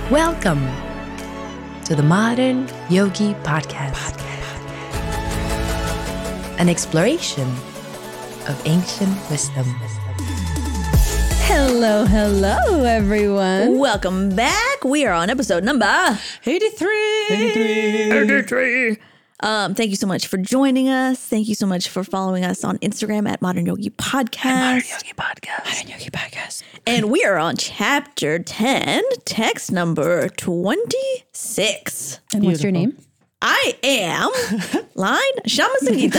Welcome to the Modern Yogi Podcast. An exploration of ancient wisdom. Hello, everyone. Welcome back. We are on episode number 83. Thank you so much for joining us. Thank you so much for following us on Instagram at Modern Yogi Podcast. Modern Yogi Podcast. And we are on chapter 10, text number 26. And what's your name? I am Line Shama Sangeeta.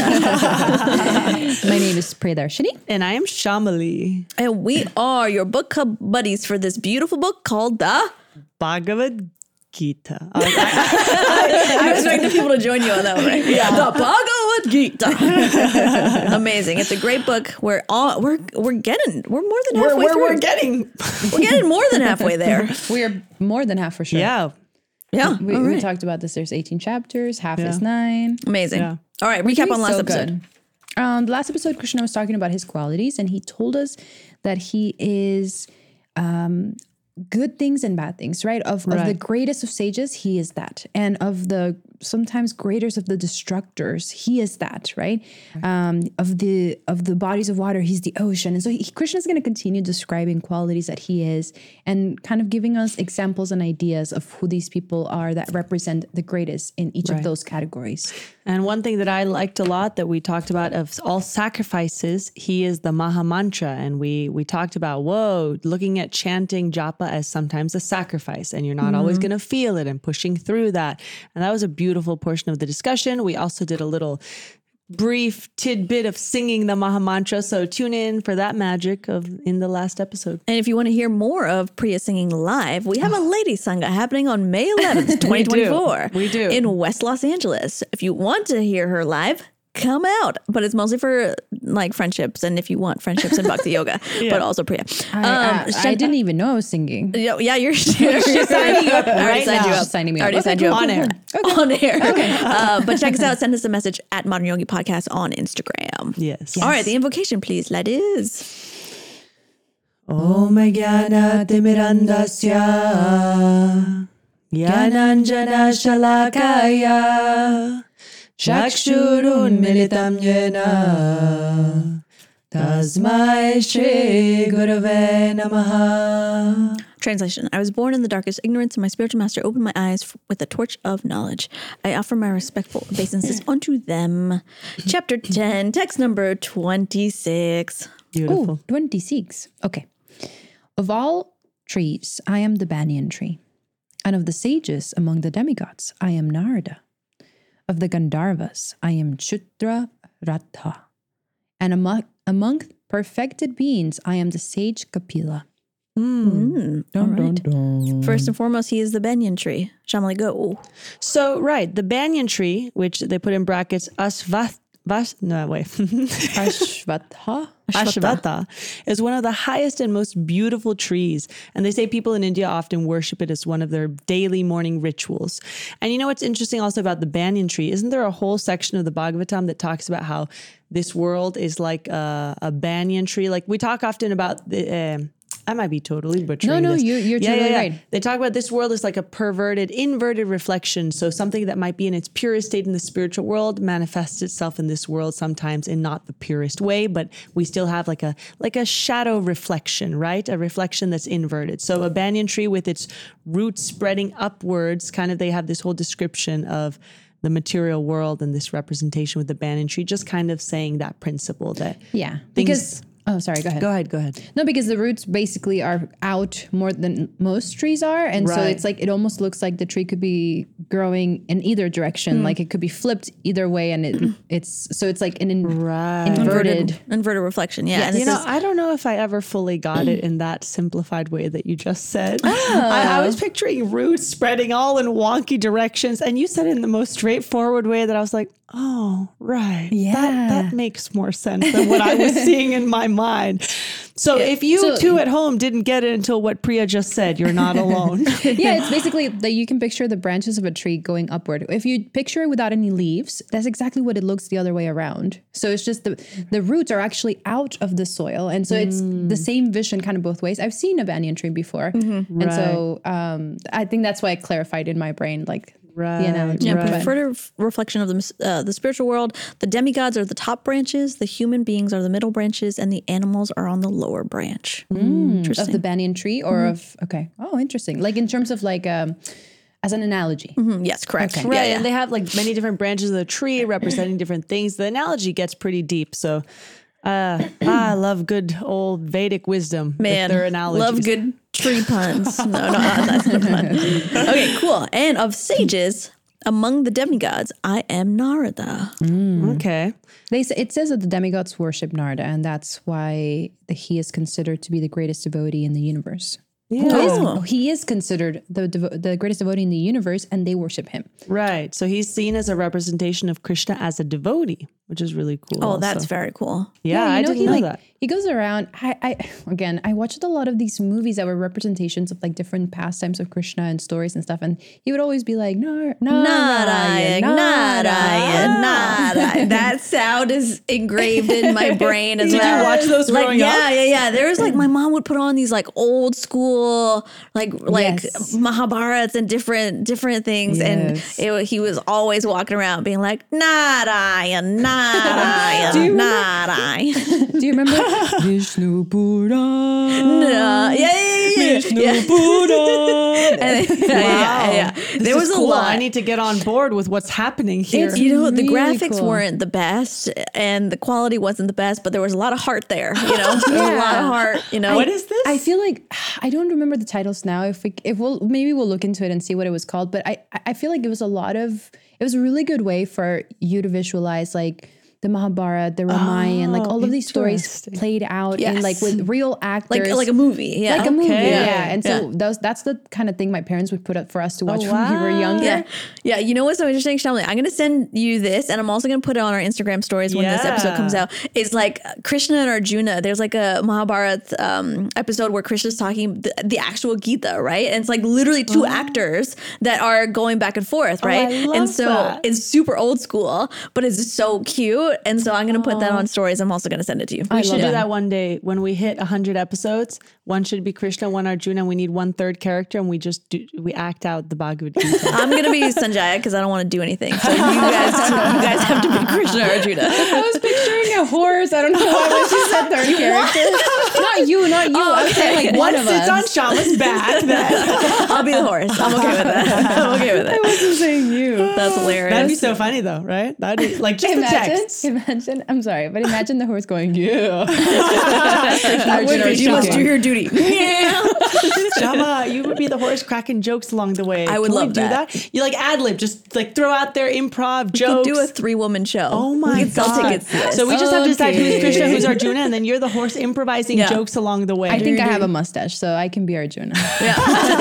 My name is Priyadarshini. And I am Shamali. And we are your book club buddies for this beautiful book called the Bhagavad Gita. I was expecting people to join you on that one, right? Yeah. The Bhagavad Gita. Amazing. It's a great book. We're more than halfway through. We're getting more than halfway there. We are more than half for sure. Yeah. Yeah. We talked about this. There's 18 chapters. Half is 9. Amazing. Yeah. All right. Recap on last episode. The last episode, Krishna was talking about his qualities, and he told us that he is good things and bad things, right? Of the greatest of sages, he is that. And of the sometimes greatest of the destructors, he is that, right? Of the bodies of water, he's the ocean. And so Krishna is going to continue describing qualities that he is and kind of giving us examples and ideas of who these people are that represent the greatest in each of those categories. And one thing that I liked a lot that we talked about of all sacrifices, he is the Maha Mantra. And we talked about, looking at chanting japa as sometimes a sacrifice, and you're not always going to feel it and pushing through that. And that was a beautiful portion of the discussion. We also did a little brief tidbit of singing the Maha Mantra. So tune in for that magic in the last episode. And if you want to hear more of Priya singing live, we have a Lady Sangha happening on May 11th, 2024. We do. In West Los Angeles. If you want to hear her live, come out. But it's mostly for like friendships, and if you want friendships and bhakti yoga, but also Priya. I didn't even know I was singing. Yeah, you're signing up right now. She's signing me up. Already signed you up on air. On air. Okay. But check us out. Send us a message at Modern Yogi Podcast on Instagram. Yes. All right. The invocation, please. Ladies. Om Jnana Timirandasya Jnananjana Shalakaya Chakshurun Militam Yena Tasmai Shri Gurave Namaha. Translation. I was born in the darkest ignorance, and my spiritual master opened my eyes with the torch of knowledge. I offer my respectful obeisances unto them. Chapter 10, text number 26. Beautiful. Ooh, 26. Okay. Of all trees, I am the banyan tree. And of the sages among the demigods, I am Narada. Of the Gandharvas, I am Chutra Ratha. And among perfected beings, I am the sage Kapila. All right. First and foremost, he is the banyan tree. Shamali, go. So, the banyan tree, which they put in brackets, Ashvatha is one of the highest and most beautiful trees. And they say people in India often worship it as one of their daily morning rituals. And you know what's interesting also about the banyan tree? Isn't there a whole section of the Bhagavatam that talks about how this world is like a banyan tree? Like we talk often about the... I might be totally butchering this. You're totally right. They talk about this world as like a perverted, inverted reflection. So something that might be in its purest state in the spiritual world manifests itself in this world sometimes in not the purest way, but we still have like a shadow reflection, right? A reflection that's inverted. So a banyan tree with its roots spreading upwards, kind of they have this whole description of the material world and this representation with the banyan tree, just kind of saying that principle that because... Oh, sorry. Go ahead. Go ahead. No, because the roots basically are out more than most trees are. And so it's like, it almost looks like the tree could be growing in either direction. Like it could be flipped either way. And it's like an inverted reflection. Yeah. And I don't know if I ever fully got it in that simplified way that you just said. I was picturing roots spreading all in wonky directions. And you said it in the most straightforward way that I was like, oh, right. Yeah. That makes more sense than what I was seeing in my mind. online. So if you two at home didn't get it until what Priya just said, you're not alone. Yeah, it's basically that you can picture the branches of a tree going upward. If you picture it without any leaves, that's exactly what it looks the other way around. So it's just the roots are actually out of the soil. And so it's the same vision kind of both ways. I've seen a banyan tree before. Mm-hmm. And so I think that's why I clarified in my brain, like, the analogy. Yeah, for further reflection of the spiritual world, the demigods are the top branches, the human beings are the middle branches, and the animals are on the lower branch. Of the banyan tree or of, okay. Oh, interesting. Like in terms of like, as an analogy. Yes, correct. Okay. Right. And they have like many different branches of the tree representing different things. The analogy gets pretty deep. So I love good old Vedic wisdom. Man, with their analogies. love good tree puns. No, that's a good pun. Okay, cool. And of sages, among the demigods, I am Narada. Okay. It says that the demigods worship Narada, and that's why he is considered to be the greatest devotee in the universe. Yeah. He is considered the greatest devotee in the universe, and they worship him. Right. So he's seen as a representation of Krishna as a devotee, which is really cool. Oh, also. that's very cool. Yeah, I didn't know that. He goes around. I watched a lot of these movies that were representations of like different pastimes of Krishna and stories and stuff, and he would always be like, Narayana. That sound is engraved in my brain as well. Did you watch those growing up? Yeah. There was like, my mom would put on these like old school, like Mahabharats and different things, and he was always walking around being like, Narayana. Do you remember Vishnu Puran? Vishnu Puran. Yeah. There was cool. a lot. I need to get on board with what's happening here. The really graphics cool. weren't the best and the quality wasn't the best, but there was a lot of heart there. There was a lot of heart. What is this? I feel like I don't remember the titles now. If we'll look into it and see what it was called. But I feel like it was a really good way for you to visualize like the Mahabharata, the Ramayana, like all of these stories played out in like with real actors, like a movie, like a movie, And so that's the kind of thing my parents would put up for us to watch when we were younger. Yeah. You know what's so interesting, Shamli? I'm going to send you this, and I'm also going to put it on our Instagram stories when this episode comes out. It's like Krishna and Arjuna. There's like a Mahabharata episode where Krishna's talking the actual Gita, right? And it's like literally two actors that are going back and forth, right? And so it's super old school, but it's so cute. And so I'm going to put that on stories. I'm also going to send it to you. We should do that one day when we hit 100 episodes. One should be Krishna, one Arjuna, and we need one third character, and we act out the Bhagavad Gita. I'm going to be Sanjaya because I don't want to do anything. So you guys have to be Krishna or Arjuna. I was picturing a horse. I don't know why when she said third character. Not you. I'm saying like one of us. One sits on Shama's back. I'll be the horse. I'm okay with that. I wasn't saying you. That's hilarious. That'd be so funny though, right? That'd be like just the text. Imagine, I'm sorry, but imagine the horse going, yeah. You must do your duty. Shama, you would be the horse cracking jokes along the way. I would love that. You like ad lib, just like throw out their improv jokes. Do a 3-woman show. Oh my we can sell God. tickets to this. So we just have to decide who's Krishna, who's Arjuna, and then you're the horse improvising jokes along the way. I think I have a mustache, so I can be Arjuna. Yeah.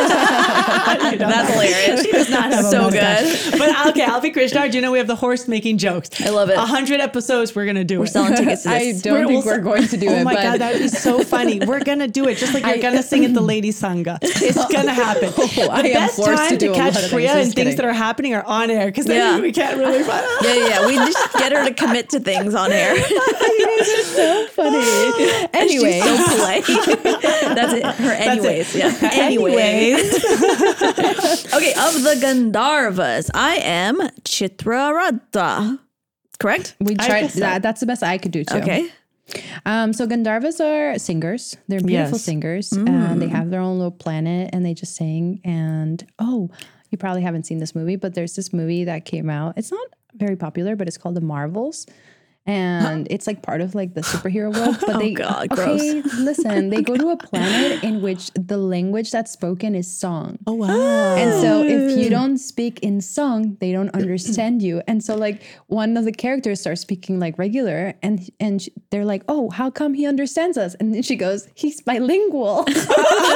That's hilarious. She does not have a mustache. Good. But okay, I'll be Krishna, Arjuna. We have the horse making jokes. I love it. 100 episodes, we're gonna do We're it. selling tickets to this. I don't think we're going to do it. Oh my but God, that would be so funny. We're gonna do it, just like you're gonna sing at the Lady Sangha. It's gonna happen. The I am best forced time to do a lot catch of Priya things. and things that are happening are on air because then we can't really find out. Yeah. We just get her to commit to things on air. so funny. Anyway, She's so polite. That's it. Her anyways. Yeah. Anyways. Okay, of the Gandharvas, I am Chitrarada. Correct? we tried that. That's the best I could do too. Okay. So Gandharvas are singers. They're beautiful singers. And they have their own little planet and they just sing. And you probably haven't seen this movie, but there's this movie that came out. It's not very popular, but it's called The Marvels. And it's like part of like the superhero world. But God, gross. Listen, they go to a planet in which the language that's spoken is song. Oh, wow. And so if you don't speak in song, they don't understand you. And so like one of the characters starts speaking like regular and they're like, oh, how come he understands us? And then she goes, he's bilingual. Okay.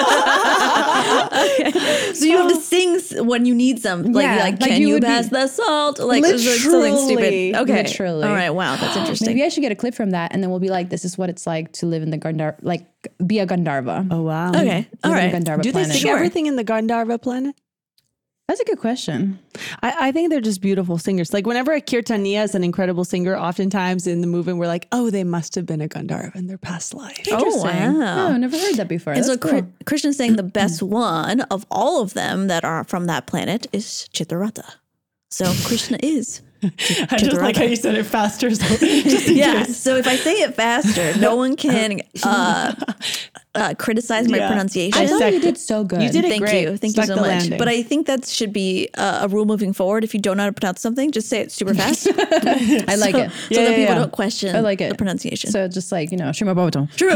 So you have to sing when you need some. Like, Yeah, like like can you you would pass be- the salt? Like something stupid. Okay. Literally. All right. Wow. That's interesting. Maybe I should get a clip from that, and then we'll be like, "This is what it's like to live in the Gandharva, like be a Gandharva." Oh wow. Okay. All Live in right. the Gandharva Do they planet. sing everything in the Gandharva planet? That's a good question. I think they're just beautiful singers. Like whenever a Kirtaniya is an incredible singer, oftentimes in the movement we're like, oh, they must have been a Gandharva in their past life. Oh, wow. Oh, I never heard that before. And That's so cool. Krishna's saying the best one of all of them that are from that planet is Chitraratha. So Krishna is. I just like how you said it faster. So just in Yeah. case. So if I say it faster, no one can criticize my Yeah. pronunciation. I thought you Dissect did it. so good. You did it Thank great. you. Thank Stuck you so the much. landing. But I think that should be a rule moving forward. If you don't know how to pronounce something, just say it super fast. I like it. So Yeah, that yeah, people yeah. don't question I like it. the pronunciation. So just like, Srimad Bhagavatam. True.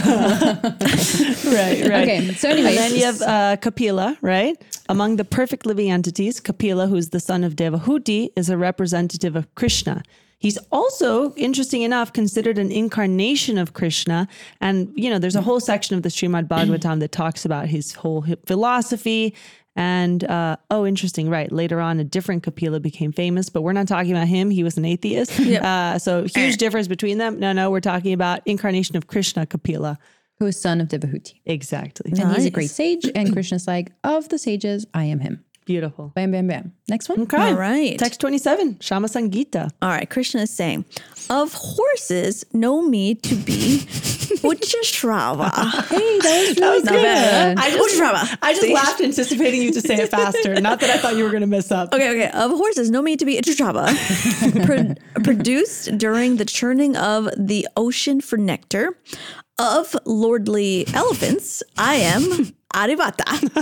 Right. Okay. So anyways, And then you have Kapila, right? Among the perfect living entities, Kapila, who's the son of Devahuti, is a representative of Krishna. He's also, interesting enough, considered an incarnation of Krishna. And, there's a whole section of the Srimad Bhagavatam that talks about his whole philosophy. And, interesting, right. Later on, a different Kapila became famous, but we're not talking about him. He was an atheist. So huge difference between them. No, we're talking about incarnation of Krishna, Kapila. who is son of Devahuti. Exactly. And he's a Nice. great sage. And Krishna's like, of the sages, I am him. Beautiful. Bam, bam, bam. Next one. Okay. All right. Text 27, Shama Sangita. All right, Krishna is saying, of horses, know me to be Uchashrava. Hey, that was really Not bad. good. I just laughed anticipating you to say it faster. Not that I thought you were going to mess up. Okay. Of horses, know me to be Uchashrava, produced during the churning of the ocean for nectar. Of lordly elephants, I am Arivata.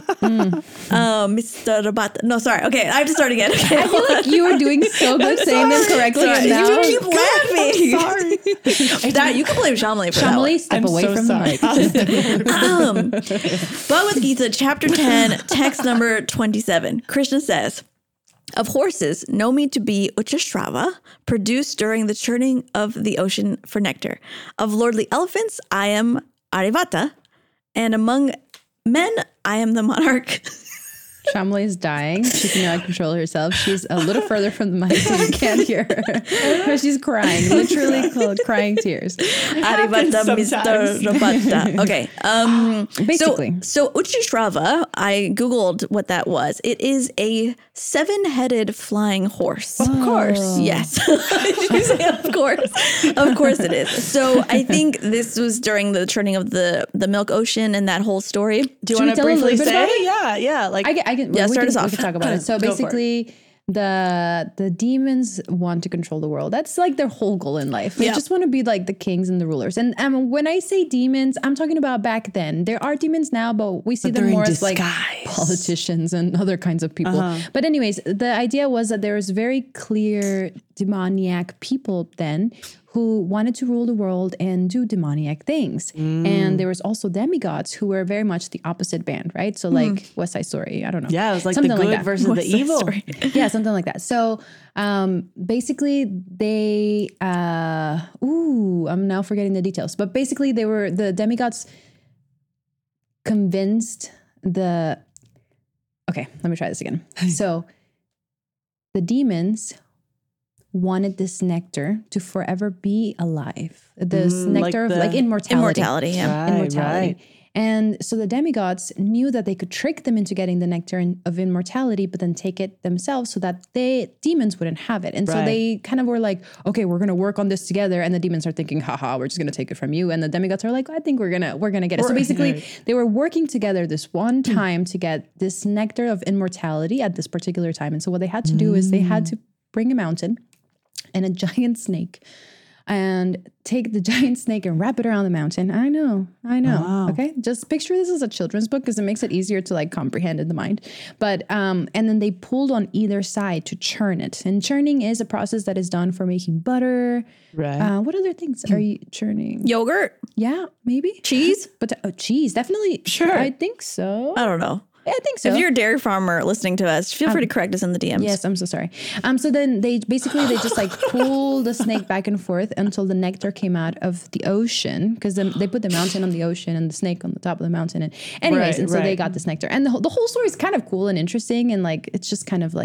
Mr. Rabata. No, sorry. Okay, I have to start again. Okay, I feel like you were doing so good saying them correctly. Sorry, And now, you keep laughing. Sorry. That, you can blame Shamali for that one. Shamali, step I'm away so from sorry. the mic. Bhagavad Gita, chapter 10, text number 27. Krishna says, of horses, know me to be Uchashrava, produced during the churning of the ocean for nectar. Of lordly elephants, I am Arivata. And among men, I am the monarch. Shamali is dying. She cannot control herself. She's a little further from the mic so you can't hear her. But she's crying, literally crying tears. Arivata, Mr. sometimes. Rabata. Okay. Basically. So Uchashrava, I Googled what that was. It is a 7-headed flying horse. Of course. Yes. Did you say of course? Of course it is. So I think this was during the churning of the milk ocean and that whole story. Do you Should we want to tell a little briefly bit say? about it? Yeah. Like, I can. Yeah, we start can, us off. We can talk about it. So Go for it. basically, the demons want to control the world. That's like their whole goal in life. They Yeah. just want to be like the kings and the rulers. And when I say demons, I'm talking about back then. There are demons now, but we see But them they're in more as like disguise. politicians and other kinds of people. But anyways, the idea was that there was very clear demoniac people then who wanted to rule the world and do demoniac things. And there was also demigods who were very much the opposite band, right? So like West Side Story, I don't know. yeah, it was like Something the like good that. versus the What's that evil. story? Yeah, something like that. So basically they I'm now forgetting the details, but basically the demigods convinced okay, let me try this again. So the demons wanted this nectar to forever be alive. This nectar like of like immortality. Immortality, yeah. Immortality. Right. And so the demigods knew that they could trick them into getting the nectar of immortality, but then take it themselves so that demons wouldn't have it. And so Right. they kind of were like, okay, we're going to work on this together. And the demons are thinking, haha, we're just going to take it from you. And the demigods are like, I think we're going to get it. So basically they were working together this one time to get this nectar of immortality at this particular time. And so what they had to do is they had to bring a mountain and a giant snake and take the giant snake and wrap it around the mountain. I know. Wow. Okay. Just picture this as a children's book because it makes it easier to like comprehend in the mind. But, and then they pulled on either side to churn it. And churning is a process that is done for making butter. Right. What other things are you churning? Yogurt, Yeah, maybe. cheese. But cheese, definitely. Sure. I think so. I don't know. Yeah, I think so. If you're a dairy farmer listening to us, feel free to correct us in the DMs. Yes, I'm so sorry. So then they just like pull the snake back and forth until the nectar came out of the ocean because they put the mountain on the ocean and the snake on the top of the mountain. And anyways, Right, and so they right. got this nectar. And the whole story is kind of cool and interesting. And like, it's just kind of like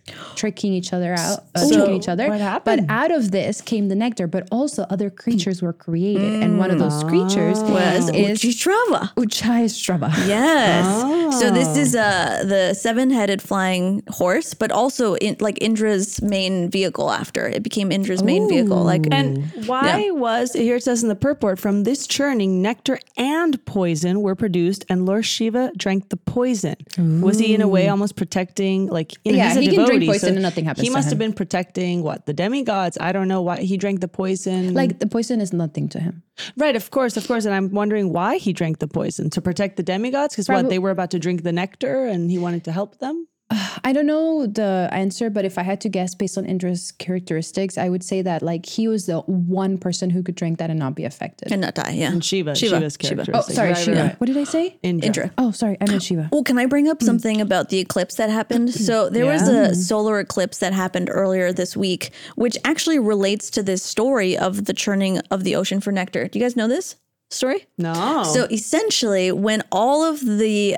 tricking each other out, So tricking each other. what happened? But out of this came the nectar, but also other creatures were created. And one of those creatures Was is Uchistrava. Uchaistrava. Yes. So this is the 7-headed flying horse, but also like Indra's main vehicle after. It became Indra's main vehicle. Like, And why was, here it says in the purport, from this churning, nectar and poison were produced, and Lord Shiva drank the poison. Was he in a way almost protecting, like, he's a he can drink devotee, poison and nothing happens He to must him. have been protecting, the demigods? I don't know why he drank the poison. Like the poison is nothing to him. Right, of course. And I'm wondering why he drank the poison, to protect the demigods? Because they were about to drink the nectar and he wanted to help them? I don't know the answer, but if I had to guess based on Indra's characteristics, I would say that like he was the one person who could drink that and not be affected. and not die. Yeah. And Shiva's Oh, characteristics. sorry, Right, Shiva. right. What did I say? Indra. Oh, sorry, I meant Shiva. Oh, can I bring up something about the eclipse that happened? So there was a solar eclipse that happened earlier this week, which actually relates to this story of the churning of the ocean for nectar. Do you guys know this story? No. So essentially, when all of the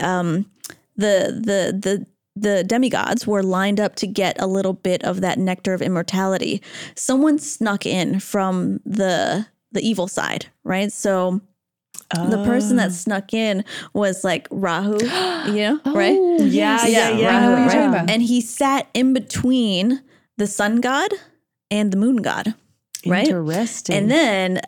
demigods were lined up to get a little bit of that nectar of immortality, someone snuck in from the evil side, right? So the person that snuck in was like Rahu, right? Yeah. Rahu, Right? right. And he sat in between the sun god and the moon god, right? Interesting. And then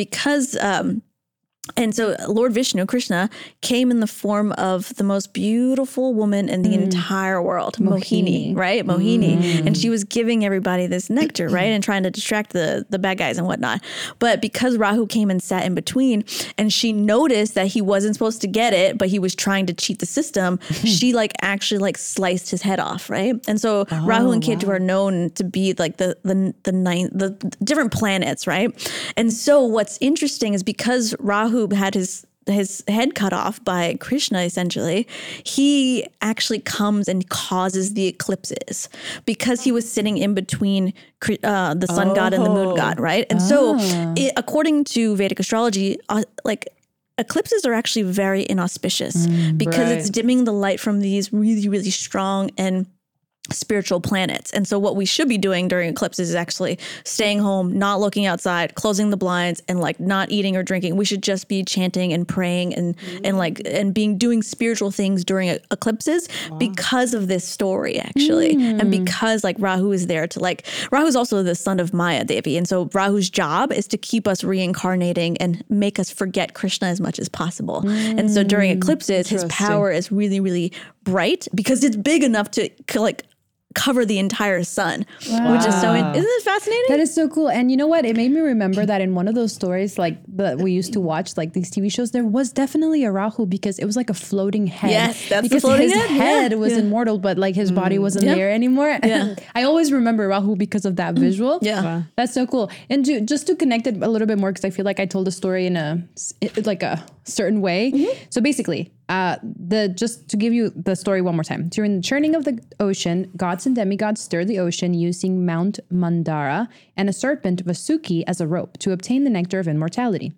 and so Lord Vishnu, Krishna, came in the form of the most beautiful woman in the entire world, Mohini, right? Mohini. And she was giving everybody this nectar, right? And trying to distract the bad guys and whatnot. But because Rahu came and sat in between and she noticed that he wasn't supposed to get it, but he was trying to cheat the system, she actually sliced his head off, right? And so Rahu and Ketu are known to be like the different planets, right? And so what's interesting is because Rahu had his head cut off by Krishna, essentially, he actually comes and causes the eclipses because he was sitting in between the sun god and the moon god, right? And so according to Vedic astrology, eclipses are actually very inauspicious because it's dimming the light from these really, really strong and spiritual planets. And so what we should be doing during eclipses is actually staying home, not looking outside, closing the blinds, and not eating or drinking. We should just be chanting and praying and doing spiritual things during eclipses because of this story, actually. And because Rahu is there to Rahu is also the son of Maya Devi. And so Rahu's job is to keep us reincarnating and make us forget Krishna as much as possible. And so during eclipses, his power is really, really bright because it's big enough to cover the entire sun, which is so, isn't it fascinating? That is so cool. And you know what? It made me remember that in one of those stories, that we used to watch, these TV shows, there was definitely a Rahu because it was like a floating head. Yes, that's because the floating his head. was immortal, but his body wasn't there anymore. Yeah. I always remember Rahu because of that visual. Yeah. Wow. That's so cool. And just to connect it a little bit more, because I feel like I told the story in a certain way. So basically, just to give you the story one more time. During the churning of the ocean, gods and demigods stirred the ocean using Mount Mandara and a serpent Vasuki as a rope to obtain the nectar of immortality.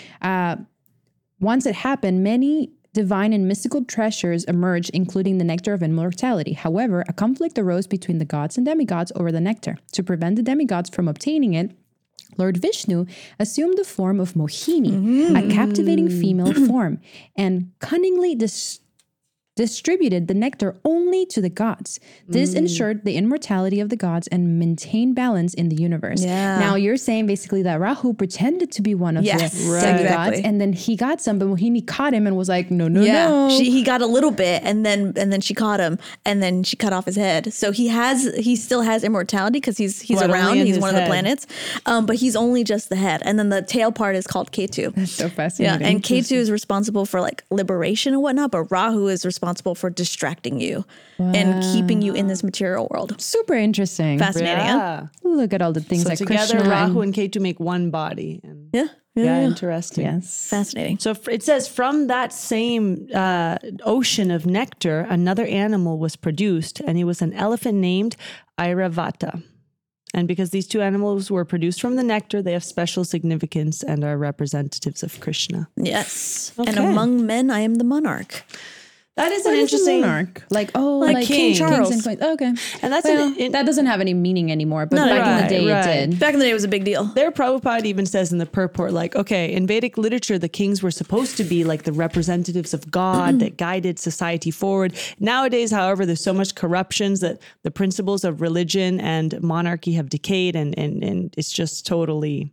Once it happened, many divine and mystical treasures emerged, including the nectar of immortality. However, a conflict arose between the gods and demigods over the nectar. To prevent the demigods from obtaining it, Lord Vishnu assumed the form of Mohini, a captivating female form, and cunningly distributed the nectar only to the gods. This ensured the immortality of the gods and maintained balance in the universe. Yeah. Now you're saying basically that Rahu pretended to be one of the demigods, exactly. and then he got some, but Mohini caught him and was like, no. He got a little bit, and then she caught him, and then she cut off his head. So he still has immortality because he's around. He's one of the planets, but he's only just the head, and then the tail part is called Ketu. That's so fascinating. Yeah, and Ketu is responsible for liberation and whatnot, but Rahu is responsible for distracting you and keeping you in this material world. Super interesting. Fascinating. Yeah. Look at all the things So that together, Krishna Rahu and Ketu make one body. And Yeah. interesting. Yes. Fascinating. So it says from that same ocean of nectar, another animal was produced, and he was an elephant named Airavata. And because these two animals were produced from the nectar, they have special significance and are representatives of Krishna. Yes. Okay. And among men, I am the monarch. That is an What is a interesting monarch? Like Like King Charles. Kings and queens. Okay. And that's that doesn't have any meaning anymore, but No, back in the right, day right. it did. Back in the day, it was a big deal. Their Prabhupada even says in the purport, like, okay, in Vedic literature, the kings were supposed to be like the representatives of God that guided society forward. Nowadays, however, there's so much corruptions that the principles of religion and monarchy have decayed, and it's just totally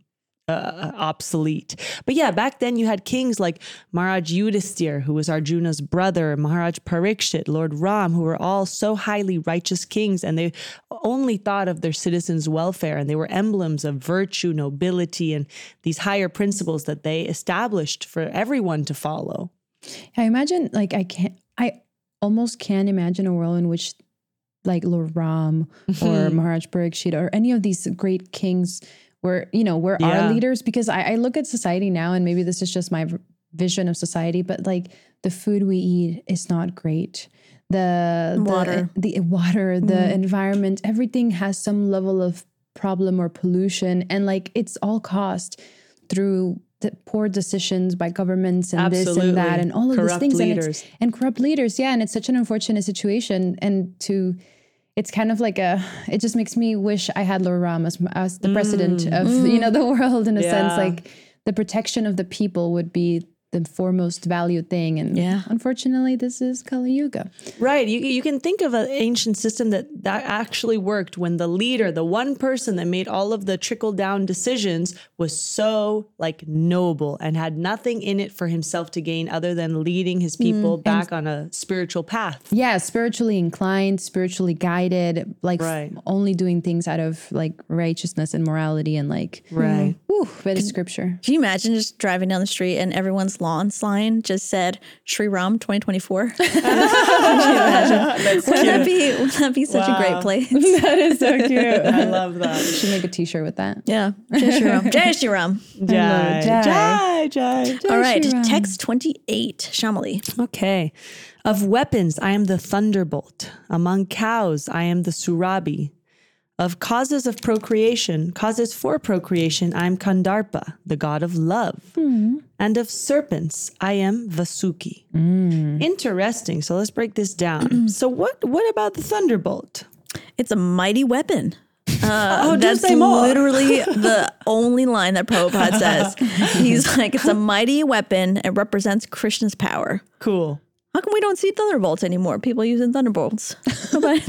obsolete. But yeah, back then you had kings like Maharaj Yudhisthira, who was Arjuna's brother, Maharaj Parikshit, Lord Ram, who were all so highly righteous kings, and they only thought of their citizens' welfare, and they were emblems of virtue, nobility, and these higher principles that they established for everyone to follow. I imagine, like, I almost can't imagine a world in which like Lord Ram or Maharaj Parikshit or any of these great kings were our leaders, because I look at society now, and maybe this is just my vision of society, but like the food we eat is not great. The water, the environment, everything has some level of problem or pollution, and like it's all caused through the poor decisions by governments and this and that and all of corrupt these things leaders. and corrupt leaders. Yeah, and it's such an unfortunate situation, and it's kind of like it just makes me wish I had Lord Ram as the president of the world, in a sense. Like the protection of the people would be the foremost valued thing. And unfortunately, this is Kali Yuga. Right. You can think of an ancient system that actually worked when the leader, the one person that made all of the trickle down decisions, was so like noble and had nothing in it for himself to gain other than leading his people back on a spiritual path. Yeah, spiritually inclined, spiritually guided, like only doing things out of like righteousness and morality and like Vedic scripture. Can you imagine just driving down the street and everyone's lawn sign just said Sri Ram 2024? Can you imagine? Wouldn't that be such a great place? That is so cute. I love that. You should make a t-shirt with that. Yeah. Jai Shri Ram. Jai Shri Ram. Jai. All right. Text 28. Shamali. Okay. Of weapons, I am the thunderbolt. Among cows, I am the surabi. Of causes for procreation, I am Kandarpa, the god of love. And of serpents, I am Vasuki. Interesting. So let's break this down. So what about the thunderbolt? It's a mighty weapon. That's literally the only line that Prabhupada says. He's like, it's a mighty weapon. It represents Krishna's power. Cool. How come we don't see thunderbolts anymore? People using thunderbolts. Why'd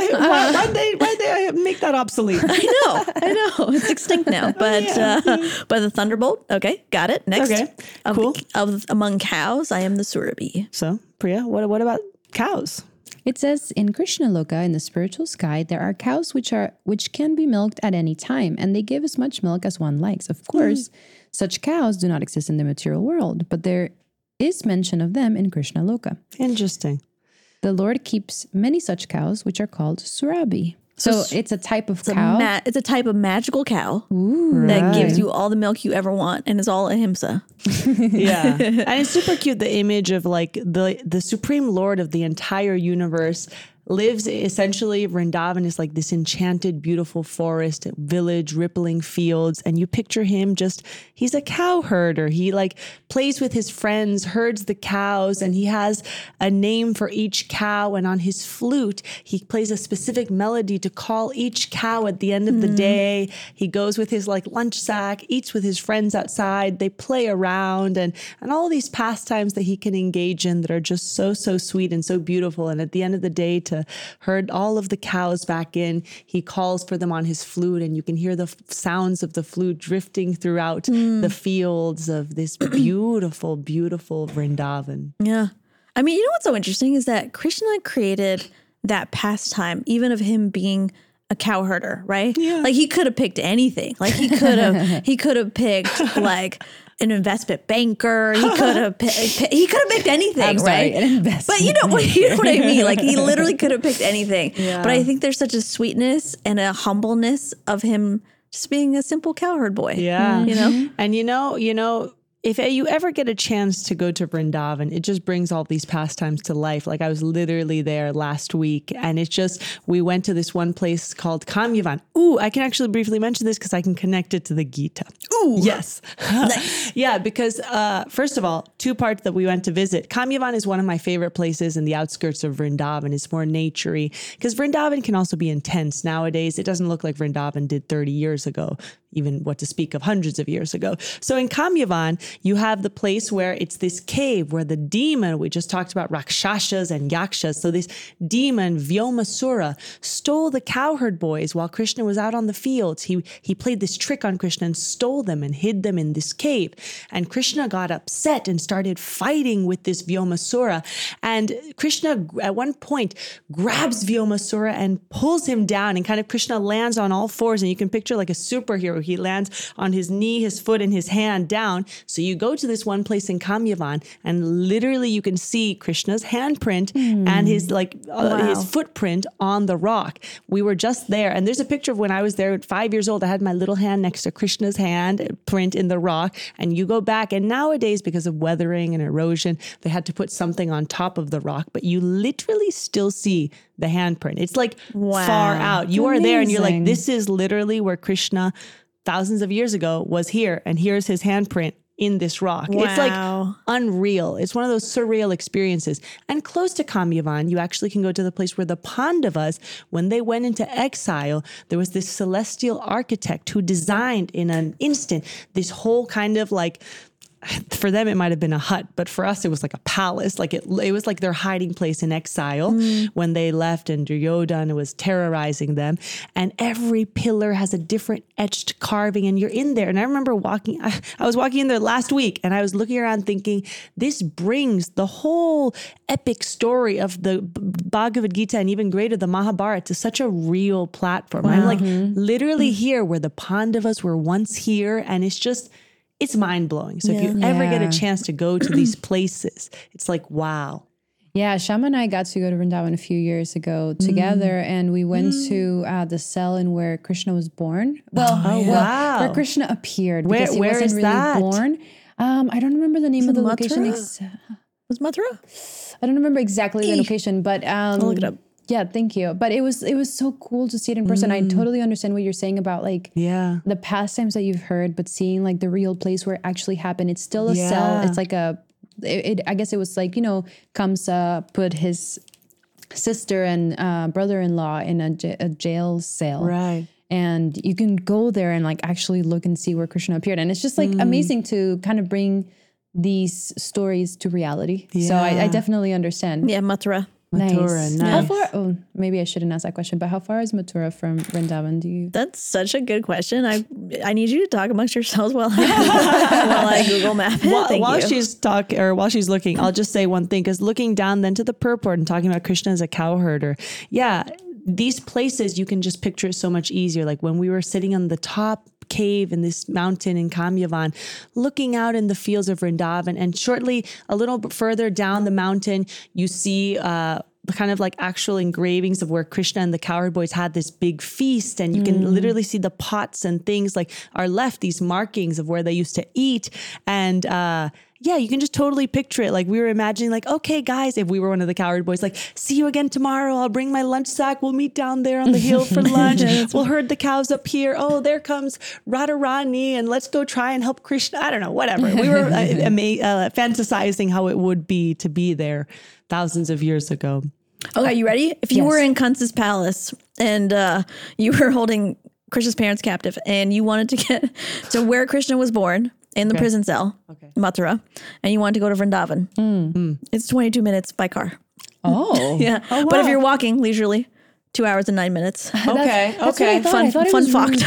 they make that obsolete? I know. It's extinct now. But the thunderbolt, okay, got it. Next. Okay, cool. Among cows, I am the Surabi. So, Priya, what about cows? It says in Krishna Loka, in the spiritual sky, there are cows which can be milked at any time, and they give as much milk as one likes. Of course, such cows do not exist in the material world, but there is mention of them in Krishna Loka. Interesting. The Lord keeps many such cows, which are called Surabi. So it's a type of cow. It's a type of magical cow that gives you all the milk you ever want and is all ahimsa. Yeah. And it's super cute, the image of like the supreme Lord of the entire universe lives essentially, Vrindavan is like this enchanted, beautiful forest, village, rippling fields. And you picture him he's a cow herder. He like plays with his friends, herds the cows, and he has a name for each cow. And on his flute, he plays a specific melody to call each cow at the end of the day. He goes with his like lunch sack, eats with his friends outside. They play around and all these pastimes that he can engage in that are just so, so sweet and so beautiful. And at the end of the day, to herd all of the cows back in, he calls for them on his flute, and you can hear the sounds of the flute drifting throughout the fields of this beautiful, beautiful Vrindavan. Yeah. I mean, you know what's so interesting is that Krishna created that pastime, even of him being a cow herder, right? Yeah. Like he could have picked anything. Like he could have picked like an investment banker. He could have picked anything, right? An investment but you know what I mean? Like he literally could have picked anything. Yeah. But I think there's such a sweetness and a humbleness of him just being a simple cowherd boy. Yeah. You know? And you know, if you ever get a chance to go to Vrindavan, it just brings all these pastimes to life. Like I was literally there last week, and it's just, we went to this one place called Kamyavan. Ooh, I can actually briefly mention this because I can connect it to the Gita. Ooh. Yes. Nice. Yeah, because first of all, two parts that we went to visit. Kamyavan is one of my favorite places in the outskirts of Vrindavan. It's more naturey because Vrindavan can also be intense nowadays. It doesn't look like Vrindavan did 30 years ago, even what to speak of hundreds of years ago. So in Kamyavan, you have the place where it's this cave where the demon, we just talked about Rakshasas and Yakshas. So this demon, Vyomasura, stole the cowherd boys while Krishna was out on the fields. He played this trick on Krishna and stole them and hid them in this cave. And Krishna got upset and started fighting with this Vyomasura. And Krishna at one point grabs Vyomasura and pulls him down, and kind of Krishna lands on all fours. And you can picture like a superhero. He lands on his knee, his foot, and his hand down. So you go to this one place in Kamyavan, and literally you can see Krishna's handprint and his his footprint on the rock. We were just there, and there's a picture of when I was there at 5 years old. I had my little hand next to Krishna's hand print in the rock, and you go back, and nowadays because of weathering and erosion, they had to put something on top of the rock, but you literally still see the handprint. It's like far out. You are there, and you're like, this is literally where Krishna thousands of years ago was here, and here's his handprint in this rock. Wow. It's like unreal. It's one of those surreal experiences. And close to Kamyavan, you actually can go to the place where the Pandavas, when they went into exile, there was this celestial architect who designed in an instant this whole kind of like, for them, it might have been a hut, but for us, it was like a palace. Like it was like their hiding place in exile when they left, and Duryodhana was terrorizing them. And every pillar has a different etched carving, and you're in there. And I remember I was walking in there last week, and I was looking around thinking, this brings the whole epic story of the Bhagavad Gita, and even greater, the Mahabharata, to such a real platform. I'm like literally here where the Pandavas were once here, and it's mind blowing. So if you ever get a chance to go to these places, it's like, wow. Yeah, Shama and I got to go to Vrindavan a few years ago together, and we went to the cell in where Krishna was born. Well, where Krishna appeared, because he wasn't really that? Born. I don't remember the name of the location. Was Mathura? I don't remember exactly the location, but I'll look it up. Yeah, thank you. But it was so cool to see it in person. I totally understand what you're saying about like the pastimes that you've heard, but seeing like the real place where it actually happened. It's still a cell. It's like I guess it was like, Kamsa put his sister and brother-in-law in a jail cell. Right. And you can go there and like actually look and see where Krishna appeared. And it's just like amazing to kind of bring these stories to reality. Yeah. So I definitely understand. Yeah, Mathura. Nice. How far? Oh, maybe I shouldn't ask that question. But how far is Mathura from Vrindavan? That's such a good question. I need you to talk amongst yourselves while I Google Map it. While she's looking, I'll just say one thing, because looking down then to the purport and talking about Krishna as a cowherder. Yeah, these places you can just picture it so much easier. Like when we were sitting on the top cave in this mountain in Kamyavan, looking out in the fields of Vrindavan, and shortly a little bit further down the mountain, you see kind of like actual engravings of where Krishna and the cowherd boys had this big feast, and you can literally see the pots and things like are left, these markings of where they used to eat. And you can just totally picture it. Like we were imagining like, okay, guys, if we were one of the cowherd boys, like, see you again tomorrow. I'll bring my lunch sack. We'll meet down there on the hill for lunch. We'll herd the cows up here. Oh, there comes Radharani, and let's go try and help Krishna. I don't know, whatever. We were fantasizing how it would be to be there thousands of years ago. Okay, you ready? If you were in Kansa's palace and you were holding Krishna's parents captive, and you wanted to get to where Krishna was born, in the prison cell, Mathura, and you want to go to Vrindavan. It's 22 minutes by car. Oh. Yeah. Oh, wow. But if you're walking leisurely, 2 hours and 9 minutes. Okay. Fun fact.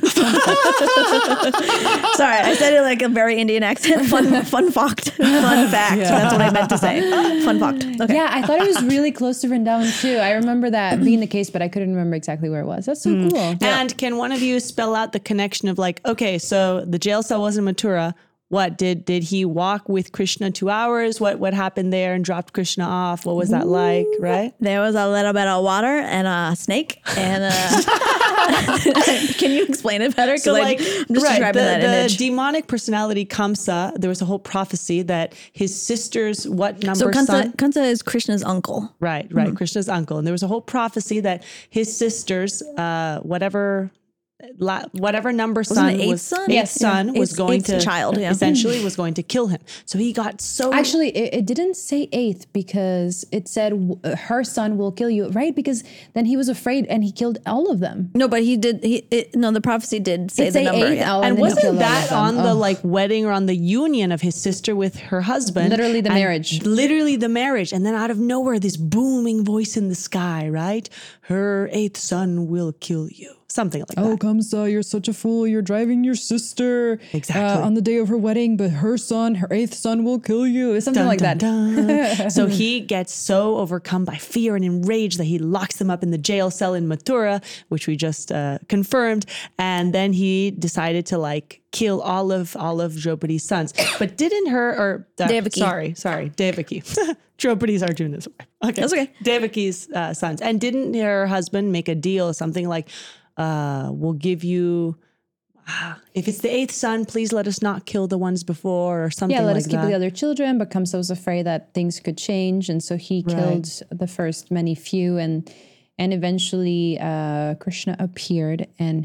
Sorry, I said it like a very Indian accent. Fun fact. Fun fact. Yeah. That's what I meant to say. Fun fact. Okay. Yeah, I thought it was really close to Vrindavan too. I remember that being the case, but I couldn't remember exactly where it was. That's so cool. And can one of you spell out the connection of like, okay, so the jail cell was in Mathura. what did he walk with Krishna 2 hours? What happened there and dropped Krishna off? What was that like? Right? There was a little bit of water and a snake and can you explain it better? So I'm just describing that image. The demonic personality Kamsa, there was a whole prophecy that his sister's what number So son? Kamsa is Krishna's uncle. Right, Krishna's uncle. And there was a whole prophecy that his sister's whatever number son it eighth was son? eighth son was going eighth to child, yeah. essentially was going to kill him. So he got so Actually, it didn't say eighth because it said her son will kill you, right? Because then he was afraid and he killed all of them. No, but the prophecy did say It the say number. eighth, Yeah. oh, and then he wasn't killed all of that them. on the Oh. like wedding or on the union of his sister with her husband? Literally the And marriage. Literally the marriage. And then out of nowhere, this booming voice in the sky, right? Her eighth son will kill you. Something like Oh, that. Kamsa, you're such a fool. You're driving your sister Exactly. on the day of her wedding, but her eighth son will kill you. It's something like that. Dun. So he gets so overcome by fear and enraged that he locks them up in the jail cell in Mathura, which we just confirmed. And then he decided to like kill all of Draupadi's sons. But didn't Devaki. Sorry, Devaki. Draupadi's Arjuna's wife. Okay. That's okay. Devaki's sons. And didn't her husband make a deal, something like, we'll give you, if it's the eighth son, please let us not kill the ones before or something Yeah, like let us keep that. the other children, but Kamsa was afraid that things could change, and so he killed the first many few, and eventually Krishna appeared, and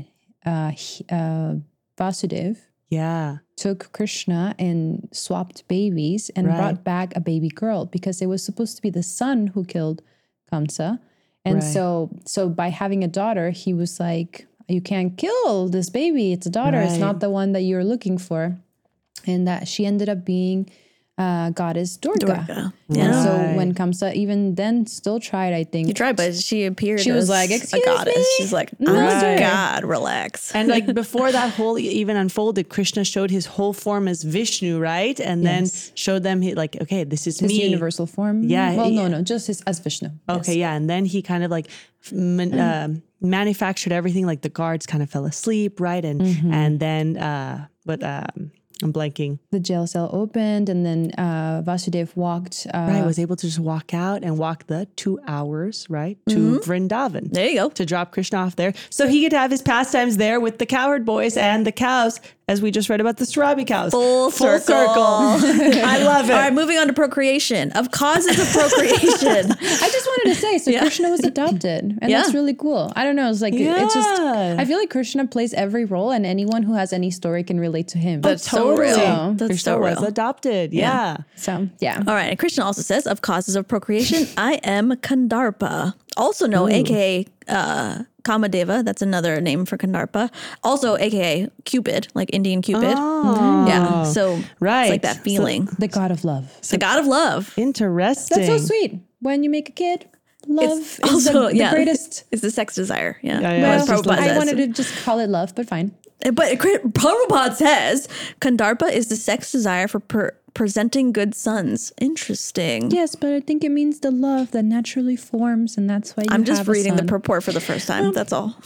Vasudev Yeah. took Krishna and swapped babies and brought back a baby girl because it was supposed to be the son who killed Kamsa. And so by having a daughter, he was like, you can't kill this baby. It's a daughter. It's not the one that you're looking for. And that she ended up being goddess Durga. Yeah. And so when Kamsa even then still tried, I think. He tried, but she appeared. She was as like, a "Excuse goddess." me? She's like, No, "Oh it's my okay." God, relax. And like before that whole even unfolded, Krishna showed his whole form as Vishnu, right? And then showed them like, okay, this is His me. universal form. Yeah, Well, yeah. no, just as Vishnu. Okay, yeah. And then he kind of like manufactured everything. Like the guards kind of fell asleep, right? And then I'm blanking. The jail cell opened, and then Vasudev walked. Right, was able to just walk out and walk the 2 hours, right, to Vrindavan. There you go. To drop Krishna off there. So he could have his pastimes there with the cowherd boys and the cows, as we just read about the Sarabi cows. Full circle. I love it. All right, moving on to procreation. Of causes of procreation. I just wanted to say, so Krishna was adopted, and that's really cool. I don't know, it's like it's just. I feel like Krishna plays every role, and anyone who has any story can relate to him. That's so real. So- That's Krishna so was real. adopted. Yeah. So yeah. All right, and Krishna also says, of causes of procreation, I am Kandarpa. Also known, aka Kamadeva, that's another name for Kandarpa. Also, aka Cupid, like Indian Cupid. Oh. Yeah, so Right. it's like that feeling. The god of love. The god of love. Interesting. That's so sweet. When you make a kid, love is Also, the greatest. It's the sex desire. Yeah. Yeah, Well, it's just Prabhupada I says. wanted to just call it love, but fine. But Prabhupada says Kandarpa is the sex desire for presenting good sons. Interesting. Yes, but I think it means the love that naturally forms, and that's why you I'm just have a reading the son. purport for the first time. That's all.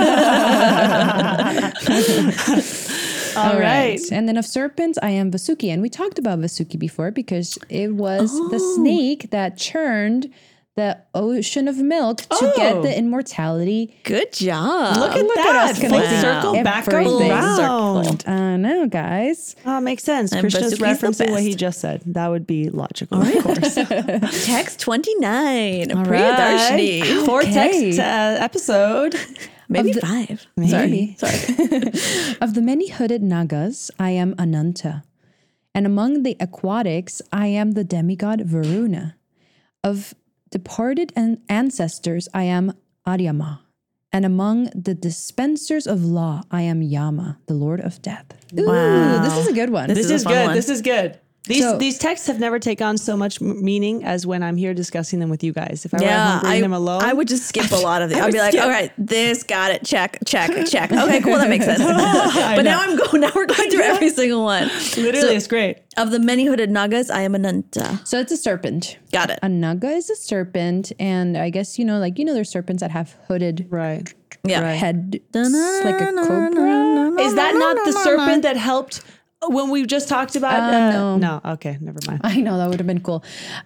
All right. And then of serpents, I am Vasuki. And we talked about Vasuki before because it was the snake that churned the ocean of milk to get the immortality. Good job. Look at Look that. at us Full connecting circle back everything. around. I know, guys. Oh, makes sense. And Krishna's Vasuki's the referencing what best. he just said. That would be logical, of course. Text 29. Right. Priyadarshini. Four Okay. text episode. Maybe 5. Maybe. Sorry. Of the many hooded Nagas, I am Ananta. And among the aquatics, I am the demigod Varuna. Of departed ancestors, I am Aryama. And among the dispensers of law, I am Yama, the Lord of Death. Ooh, Wow. this is a good one. This This is a is fun good. one. This is good. So- These texts have never taken on so much meaning as when I'm here discussing them with you guys. If I were Yeah, at home reading them alone, I would just skip a lot of them. I'd would be like, skip. all right, this got it. Check. Okay, cool. That makes sense. But now now we're going through every single one. literally, it's great. Of the many hooded Nagas, I am Ananta. So it's a serpent. Got it. A naga is a serpent, and I guess there's serpents that have hooded Right. Yeah. head, like a cobra. Is that not the serpent that helped When we just talked about no, okay, never mind. I know that would have been cool.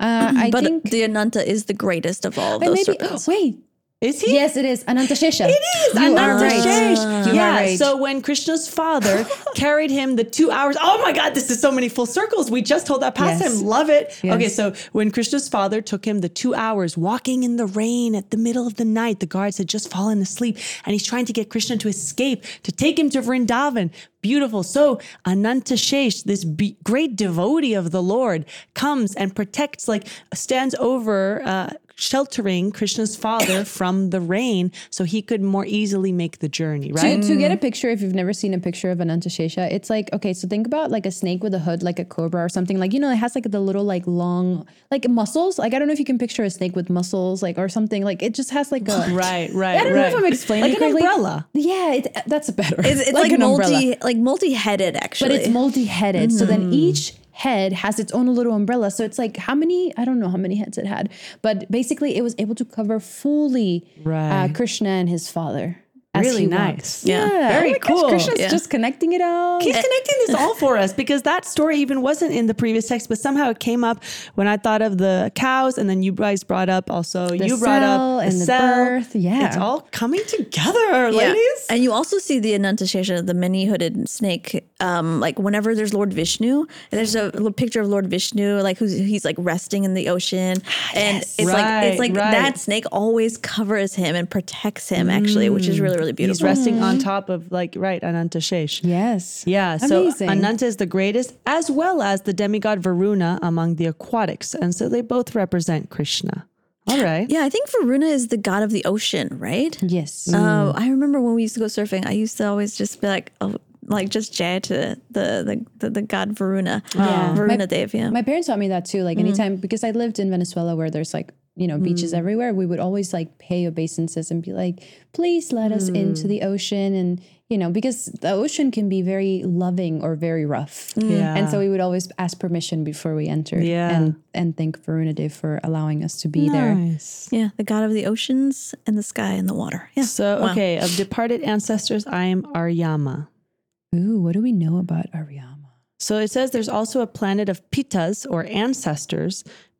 I But think the Ananta is the greatest of all but those maybe. serpents. Wait. Is he? Yes, it is Anantashesha. It is. You are Ananta right. Shesh. You Yeah. are right. So when Krishna's father carried him the 2 hours, oh my God, this is so many full circles. We just told that past Yes. him. Love it. Yes. Okay, so when Krishna's father took him the 2 hours walking in the rain at the middle of the night, the guards had just fallen asleep, and he's trying to get Krishna to escape, to take him to Vrindavan. Beautiful. So Ananta Shesh, this great devotee of the Lord, comes and protects, like stands over, sheltering Krishna's father from the rain so he could more easily make the journey, right? To get a picture, if you've never seen a picture of Anantashesha, it's like, okay, so think about like a snake with a hood, like a cobra or something. Like, you know, it has like the little like long, like muscles. Like, I don't know if you can picture a snake with muscles, like, or something. Like, it just has like a... Right. I don't know if I'm explaining like it an correctly. umbrella. Yeah, that's better. It's like an umbrella. multi-headed, actually. But it's multi-headed. So then each head has its own little umbrella. So it's like I don't know how many heads it had, but basically it was able to cover fully Right. Krishna and his father. as Really he nice. walked. Yeah. Very oh my gosh, cool. Krishna's Yeah. just connecting it all. He's connecting this all for us because that story even wasn't in the previous text, but somehow it came up when I thought of the cows, and then you guys brought up also, you brought cell up and the cell. birth. Yeah. It's all coming together, ladies. And you also see the Anantashesha, the many-hooded snake, like whenever there's Lord Vishnu, and there's a little picture of Lord Vishnu, like he's like resting in the ocean. And it's like Right. that snake always covers him and protects him actually, which is really, really He's beautiful. resting on top of Ananta Shesh. Yes. Yeah, Amazing. so Ananta is the greatest, as well as the demigod Varuna among the aquatics. And so they both represent Krishna. All right. Yeah, I think Varuna is the god of the ocean, right? Yes. I remember when we used to go surfing, I used to always just be like just jay to the god Varuna. Yeah. Varuna Dev, yeah. My parents taught me that too. Like anytime, because I lived in Venezuela where there's like, you know, beaches everywhere, we would always like pay obeisances and be like, please let us into the ocean. And, you know, because the ocean can be very loving or very rough. Yeah. And so we would always ask permission before we entered. Yeah. And thank Varuna Dev for allowing us to be there. Nice. Yeah, the god of the oceans and the sky and the water. Yeah. So, Wow. okay, of departed ancestors, I am Aryama. Ooh, what do we know about Aryama? So it says there's also a planet of Pitas or ancestors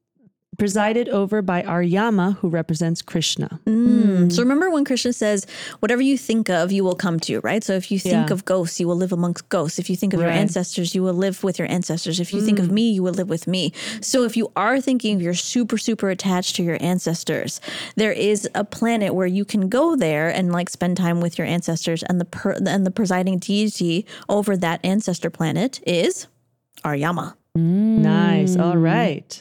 presided over by Aryama, who represents Krishna. So remember when Krishna says, whatever you think of, you will come to, right? So if you think Yeah. of ghosts, you will live amongst ghosts. If you think of your Right. ancestors, you will live with your ancestors. If you think of me, you will live with me. So if you are thinking you're super, super attached to your ancestors, there is a planet where you can go there and like spend time with your ancestors. And the presiding deity over that ancestor planet is Aryama. Nice. All right.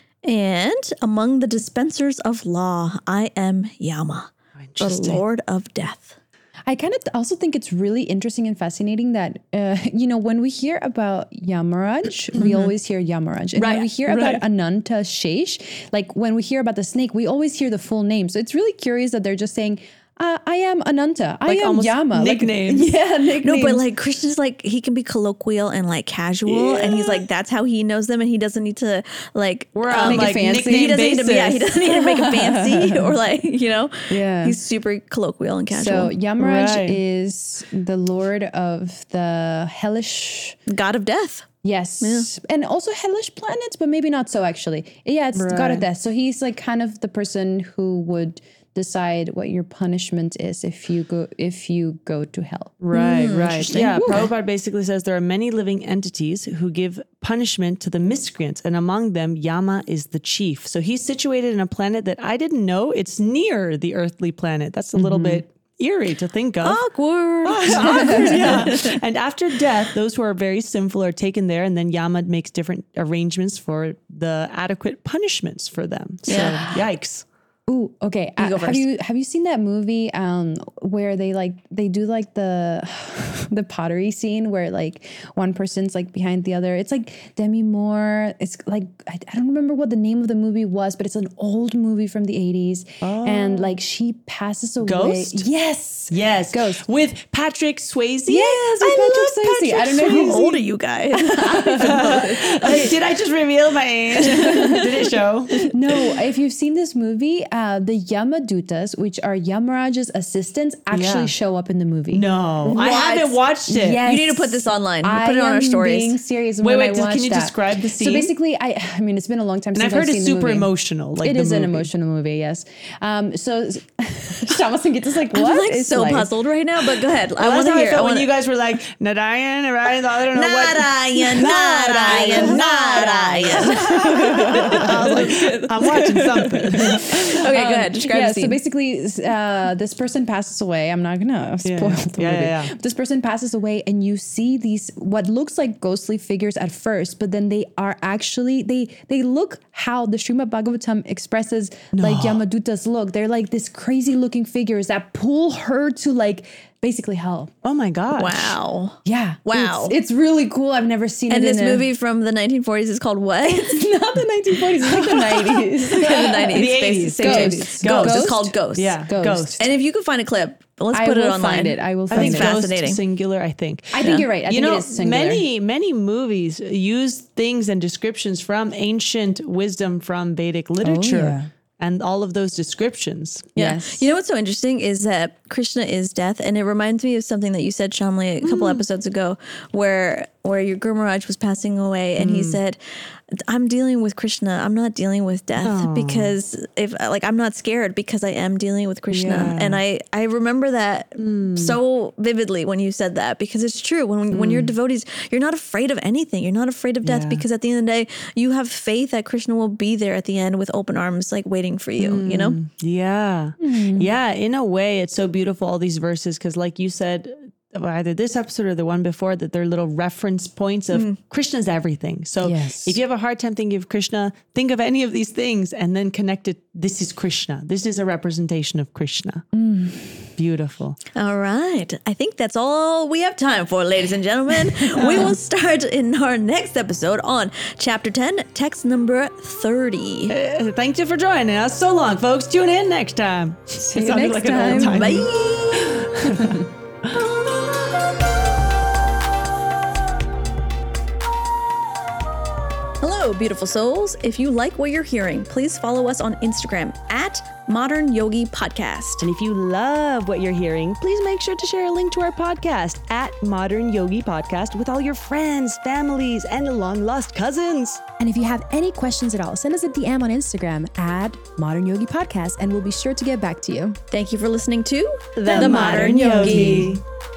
And among the dispensers of law, I am Yama, the Interesting. Lord of Death. I kind of also think it's really interesting and fascinating that, you know, when we hear about Yamaraj, we always hear Yamaraj. And when we hear about Ananta Shesh, like when we hear about the snake, we always hear the full name. So it's really curious that they're just saying, I am Ananta. I Like am almost Yama. nicknames. Like, yeah, nicknames. No, but like Krishna's like, he can be colloquial and like casual. And he's like, that's how he knows them. And he doesn't need to like, We're on Make it like fancy. he nickname doesn't need to, yeah, he basis. doesn't need to make it fancy or like, you know, Yeah. he's super colloquial and So casual. Yamaraj Right. is the lord of the hellish. God of death. Yes. And also hellish planets, but maybe not so actually. Yeah, it's the god of Right. death. So he's like kind of the person who would decide what your punishment is if you go to hell. Right, right. interesting. Yeah, Ooh. Prabhupada basically says there are many living entities who give punishment to the miscreants, and among them, Yama is the chief. So he's situated in a planet that I didn't know. It's near the earthly planet. That's a little bit eerie to think of. Awkward. Yeah. And after death, those who are very sinful are taken there, and then Yama makes different arrangements for the adequate punishments for them. So, yikes. Ooh, okay. You go first. Have you seen that movie where they do like the pottery scene where like one person's like behind the other? It's like Demi Moore. It's like I don't remember what the name of the movie was, but it's an old movie from the 80s. And like she passes away. Ghost? Yes. Yes. Ghost. With Patrick Swayze? Yes, with Patrick Swayze. I don't know if How you've old are seen. you guys? Did I just reveal my age? Did it show? No, if you've seen this movie, the Yamadutas, which are Yamaraj's assistants, actually show up in the movie. No, I haven't watched it. Yes. You need to put this online. Put it on I our am stories. being serious. Wait, can you describe the scene? So basically, I mean, it's been a long time And since I've heard seen it's the super movie. emotional. Like It the is an movie. emotional movie, yes. So Shamasan gets like, what? I'm like It's so puzzled right now, but go ahead. I want to hear. I felt when you guys were like Narayan, I don't know Narayan, Narayan, Narayan. I was like, I'm watching something. Okay, go ahead. Describe the scene. So basically, this person passes away. I'm not gonna spoil the movie. Yeah. This person passes away, and you see these what looks like ghostly figures at first, but then they are actually they look how the Srimad Bhagavatam expresses like Yamaduta's look. They're like this crazy looking figures that pull her to like basically hell. Oh my god! Wow. Yeah. Wow. It's really cool. I've never seen And it. this movie from the 1940s is called what? It's not the 1940s. It's like the 90s. The 90s. The 80s. Same Ghost. time. Ghost. Ghost? It's called Ghost. Yeah, Ghost. And if you could find a clip, let's I put it will online. find it. I will I find think it. Ghost- Ghost fascinating. singular. I think. I think you're right. I think it is singular. many movies use things and descriptions from ancient wisdom from Vedic literature. yeah. And all of those descriptions. Yeah. Yes. You know what's so interesting is that Krishna is death, and it reminds me of something that you said, Shamli, a couple episodes ago, where your Guru Maharaj was passing away, and he said, "I'm dealing with Krishna. I'm not dealing with death because I'm not scared because I am dealing with Krishna." Yeah. And I remember that so vividly when you said that, because it's true. When you're devotees, you're not afraid of anything. You're not afraid of death Yeah. because at the end of the day, you have faith that Krishna will be there at the end with open arms, like waiting for you. You know. Yeah. Yeah. In a way, it's so beautiful, all these verses, because like you said, either this episode or the one before, that they're little reference points of Krishna's everything. So Yes. if you have a hard time thinking of Krishna, think of any of these things and then connect it. This is Krishna. This is a representation of Krishna. Beautiful. All right. I think that's all we have time for, ladies and gentlemen. We will start in our next episode on Chapter 10, text number 30. Thank you for joining us. So long, folks. Tune in next time. See you next time. Bye. Hello, beautiful souls. If you like what you're hearing, please follow us on Instagram at Modern Yogi Podcast. And if you love what you're hearing, please make sure to share a link to our podcast at Modern Yogi Podcast with all your friends, families, and long lost cousins. And if you have any questions at all, send us a DM on Instagram at Modern Yogi Podcast, and we'll be sure to get back to you. Thank you for listening to The Modern Yogi.